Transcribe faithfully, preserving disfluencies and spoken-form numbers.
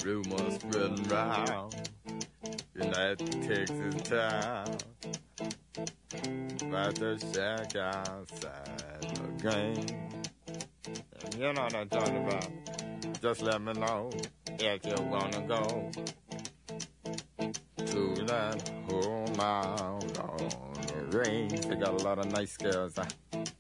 rumors spreading round in that Texas town about the shack outside the game. You know what I'm talking about. Just let me know if you wanna go to that home out on the range. They got a lot of nice girls. Huh?